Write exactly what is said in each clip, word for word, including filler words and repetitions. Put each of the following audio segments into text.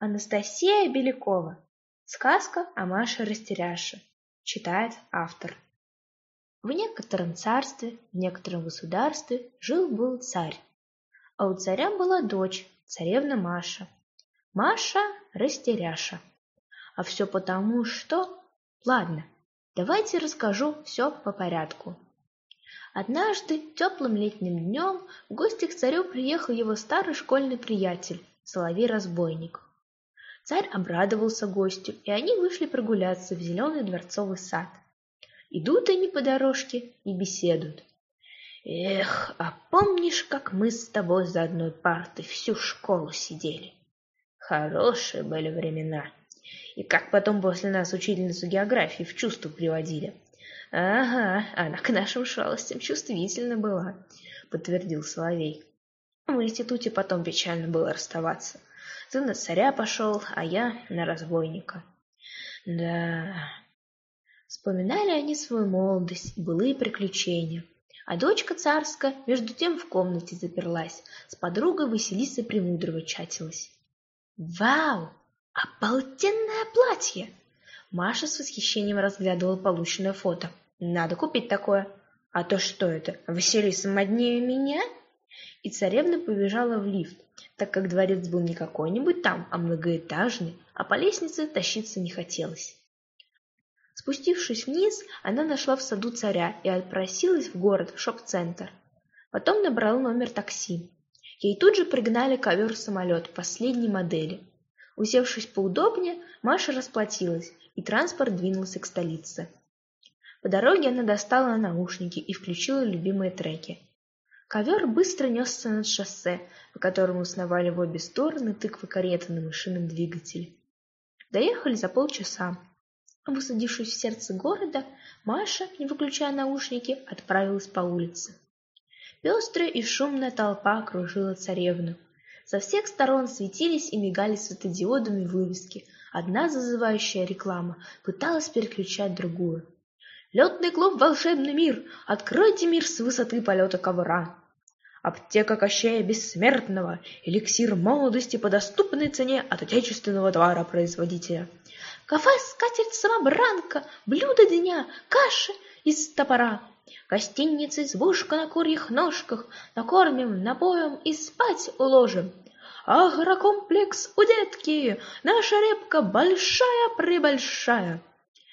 Анастасия Белякова. Сказка о Маше-растеряше. Читает автор. В некотором царстве, в некотором государстве жил-был царь. А у царя была дочь, царевна Маша. Маша-растеряша. А все потому, что... Ладно, давайте расскажу все по порядку. Однажды, теплым летним днем, в гости к царю приехал его старый школьный приятель, Соловей-разбойник. Царь обрадовался гостю, и они вышли прогуляться в зеленый дворцовый сад. Идут они по дорожке и беседуют. «Эх, а помнишь, как мы с тобой за одной партой всю школу сидели? Хорошие были времена. И как потом после нас учительницу географии в чувство приводили. Ага, она к нашим шалостям чувствительна была», — подтвердил Соловей. В институте потом печально было расставаться. Ты на царя пошел, а я на разбойника. Да. Вспоминали они свою молодость и былые приключения. А дочка царская между тем в комнате заперлась, с подругой Василисой Премудровой чатилась. Вау! Обалденное платье! Маша с восхищением разглядывала полученное фото. Надо купить такое. А то что это, Василиса моднее меня? И царевна побежала в лифт, так как дворец был не какой-нибудь там, а многоэтажный, а по лестнице тащиться не хотелось. Спустившись вниз, она нашла в саду царя и отпросилась в город, в шоп-центр. Потом набрала номер такси. Ей тут же пригнали ковер-самолет последней модели. Усевшись поудобнее, Маша расплатилась, и транспорт двинулся к столице. По дороге она достала наушники и включила любимые треки. Ковер быстро несся над шоссе, по которому сновали в обе стороны тыквы-кареты на машинном двигателе. Доехали за полчаса. Высадившись в сердце города, Маша, не выключая наушники, отправилась по улице. Пестрая и шумная толпа окружила царевну. Со всех сторон светились и мигали светодиодами вывески. Одна зазывающая реклама пыталась переключать другую. «Летный клуб «Волшебный мир! Откройте мир с высоты полета ковра!» «Аптека Кощея Бессмертного! Эликсир молодости по доступной цене от отечественного товаропроизводителя!» «Кафе «Скатерть-самобранка», блюдо дня, каши из топора. Гостиница «Избушка на курьих ножках», накормим, напоим и спать уложим. Агрокомплекс у детки, наша репка большая-пребольшая.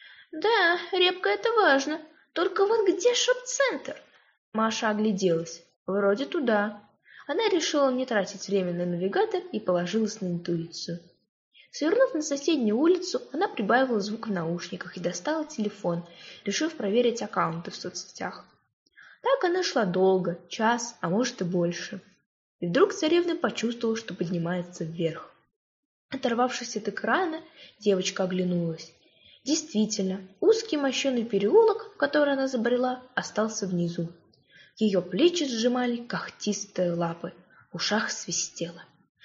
Да, репка — это важно, только вот где шоп-центр? Маша огляделась. Вроде туда. Она решила не тратить время на навигатор и положилась на интуицию. Свернув на соседнюю улицу, она прибавила звук в наушниках и достала телефон, решив проверить аккаунты в соцсетях. Так она шла долго, час, а может и больше. И вдруг царевна почувствовала, что поднимается вверх. Оторвавшись от экрана, девочка оглянулась. Действительно, узкий мощеный переулок, в который она забрела, остался внизу. Ее плечи сжимали когтистые лапы, в ушах свистело.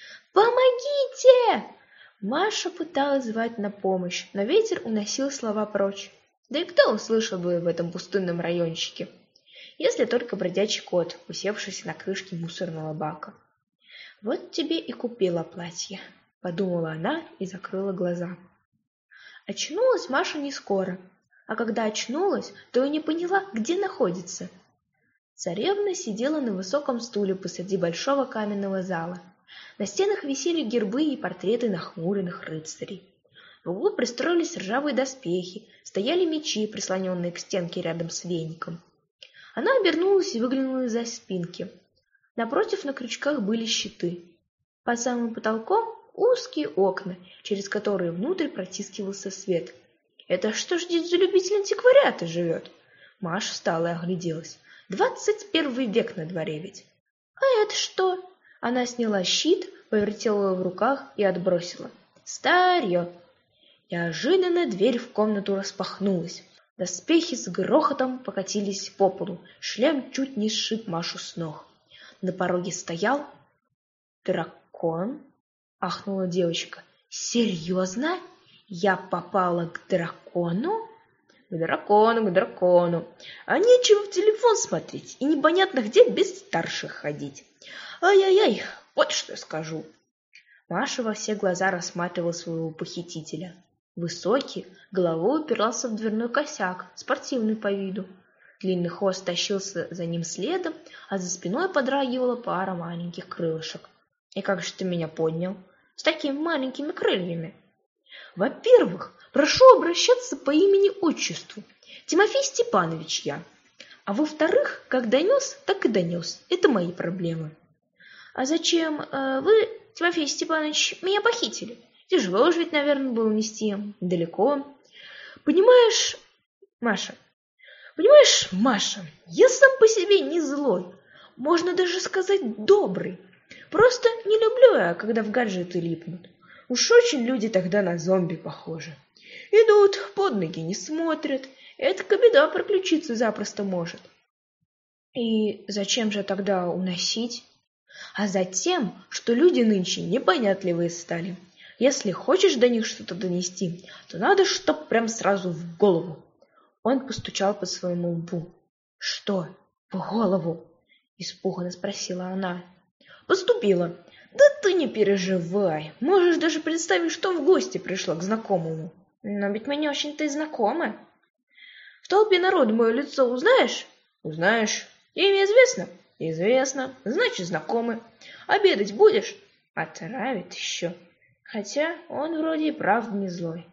«Помогите!» Маша пыталась звать на помощь, но ветер уносил слова прочь. Да и кто услышал бы в этом пустынном райончике? Если только бродячий кот, усевшийся на крышке мусорного бака. «Вот тебе и купила платье», — подумала она и закрыла глаза. Очнулась Маша не скоро, а когда очнулась, то и не поняла, где находится. Царевна сидела на высоком стуле посреди большого каменного зала. На стенах висели гербы и портреты нахмуренных рыцарей. В углу пристроились ржавые доспехи, стояли мечи, прислоненные к стенке рядом с веником. Она обернулась и выглянула из-за спинки. Напротив на крючках были щиты. Под самым потолком узкие окна, через которые внутрь протискивался свет. «Это что ж здесь за любитель антиквариата живет?» Маша встала и огляделась. «Двадцать первый век на дворе ведь!» «А это что?» Она сняла щит, повертела его в руках и отбросила. «Старье!» Неожиданно дверь в комнату распахнулась. Доспехи с грохотом покатились по полу. Шлем чуть не сшиб Машу с ног. На пороге стоял дракон. Ахнула девочка. «Серьезно? Я попала к дракону?» «К дракону, к дракону. А нечего в телефон смотреть и непонятно где без старших ходить. Ай-яй-яй, вот что скажу». Маша во все глаза рассматривала своего похитителя. Высокий, головой упирался в дверной косяк, спортивный по виду. Длинный хвост тащился за ним следом, а за спиной подрагивала пара маленьких крылышек. «И как же ты меня поднял? С такими маленькими крыльями?» «Во-первых, прошу обращаться по имени-отчеству. Тимофей Степанович я. А во-вторых, как донес, так и донес. Это мои проблемы». «А зачем э, вы, Тимофей Степанович, меня похитили? Тяжело же ведь, наверное, было нести. Далеко. Понимаешь, Маша, понимаешь, Маша, я сам по себе не злой. Можно даже сказать добрый. Просто не люблю я, когда в гаджеты липнут. Уж очень люди тогда на зомби похожи. Идут, под ноги не смотрят. Эта беда приключиться запросто может». «И зачем же тогда уносить?» «А затем, что люди нынче непонятливые стали. Если хочешь до них что-то донести, то надо, чтоб прям сразу в голову». Он постучал по своему лбу. «Что, в голову?» — испуганно спросила она. «Поступила. Да ты не переживай. Можешь даже представить, что в гости пришла к знакомому. Но ведь мы не очень-то и знакомы. В толпе народу мое лицо узнаешь?» «Узнаешь. Имя известно?» «Известно. Значит, знакомы. Обедать будешь?» «Отравит еще. Хотя он вроде и правда не злой».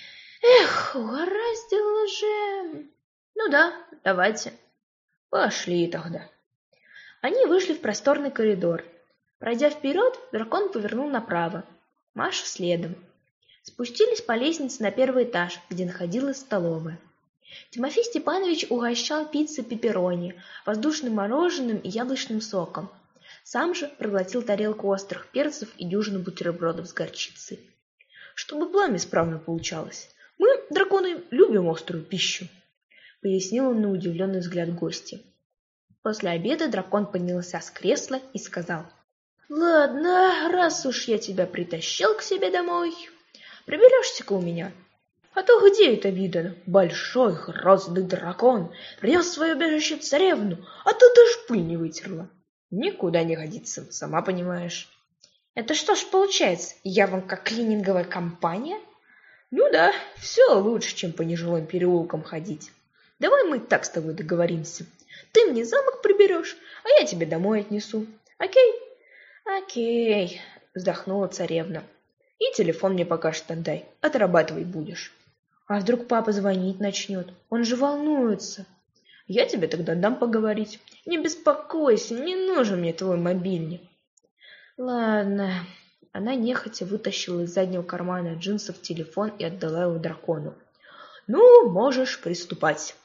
«Эх, угораздило же...» «Ну да, давайте». «Пошли тогда». Они вышли в просторный коридор. Пройдя вперед, дракон повернул направо. Маша следом. Спустились по лестнице на первый этаж, где находилась столовая. Тимофей Степанович угощал пиццей пепперони, воздушным мороженым и яблочным соком. Сам же проглотил тарелку острых перцев и дюжину бутербродов с горчицей. «Чтобы пламя исправно получалось. Мы, драконы, любим острую пищу», — пояснил он на удивленный взгляд гостя. После обеда дракон поднялся с кресла и сказал: «Ладно, раз уж я тебя притащил к себе домой, приберешься-ка у меня. А то где это видано? Большой грозный дракон принес свое убежище царевну, а то даже пыль не вытерла. Никуда не годится, сама понимаешь». «Это что ж получается, я вам как клининговая компания?» «Ну да, все лучше, чем по нежилым переулкам ходить. Давай мы так с тобой договоримся. Ты мне замок приберешь, а я тебе домой отнесу. Окей?» «Окей», — вздохнула царевна. «И телефон мне пока что отдай, отрабатывай будешь». «А вдруг папа звонить начнет? Он же волнуется». «Я тебе тогда дам поговорить. Не беспокойся, не нужен мне твой мобильник». «Ладно». Она нехотя вытащила из заднего кармана джинсов телефон и отдала его дракону. «Ну, можешь приступать».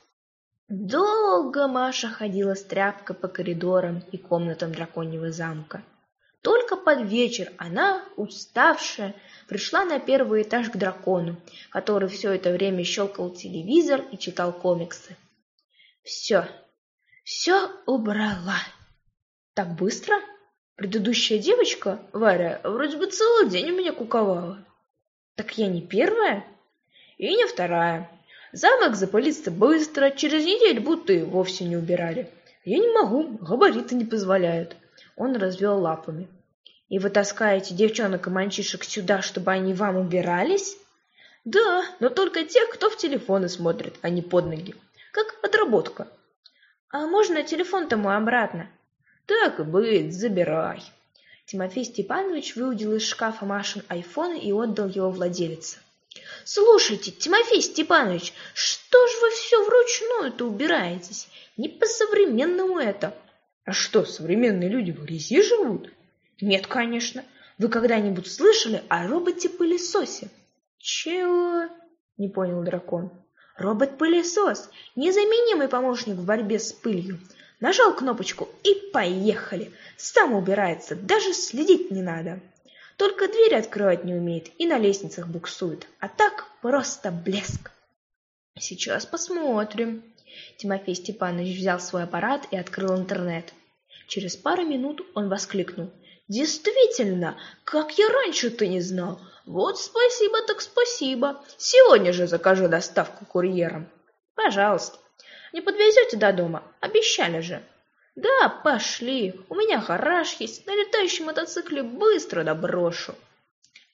Долго Маша ходила с тряпкой по коридорам и комнатам драконьего замка. Только под вечер она, уставшая, пришла на первый этаж к дракону, который все это время щелкал телевизор и читал комиксы. «Все, все убрала». «Так быстро? Предыдущая девочка, Варя, вроде бы целый день у меня куковала». «Так я не первая?» «И не вторая. Замок запылится быстро, через неделю будто и вовсе не убирали. Я не могу, габариты не позволяют». Он развел лапами. «И вы таскаете девчонок и мальчишек сюда, чтобы они вам убирались?» «Да, но только тех, кто в телефоны смотрит, а не под ноги. Как отработка». «А можно телефон-то мой обратно?» «Так и быть, забирай». Тимофей Степанович выудил из шкафа Машин айфон и отдал его владелице. «Слушайте, Тимофей Степанович, что ж вы все вручную-то убираетесь? Не по-современному это». «А что, современные люди в грязи живут?» «Нет, конечно. Вы когда-нибудь слышали о роботе-пылесосе?» «Чего?» — не понял дракон. «Робот-пылесос — незаменимый помощник в борьбе с пылью. Нажал кнопочку и поехали. Сам убирается, даже следить не надо. Только двери открывать не умеет и на лестницах буксует. А так просто блеск». «Сейчас посмотрим». Тимофей Степанович взял свой аппарат и открыл интернет. Через пару минут он воскликнул: «Действительно, как я раньше-то не знал! Вот спасибо так спасибо! Сегодня же закажу доставку курьером». «Пожалуйста. Не подвезете до дома? Обещали же». «Да, пошли. У меня гараж есть. На летающем мотоцикле быстро доброшу».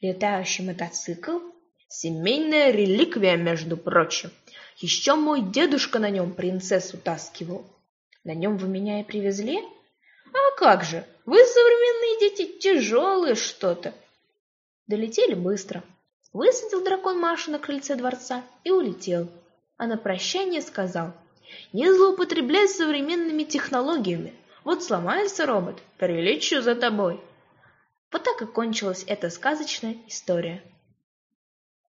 Летающий мотоцикл? Семейная реликвия, между прочим. Еще мой дедушка на нем принцессу таскивал. На нем вы меня и привезли? А как же, вы современные дети тяжелые что-то. Долетели быстро. Высадил дракон Машу на крыльце дворца и улетел. А на прощание сказал: не злоупотребляй современными технологиями. Вот сломается робот, прилечу за тобой. Вот так и кончилась эта сказочная история.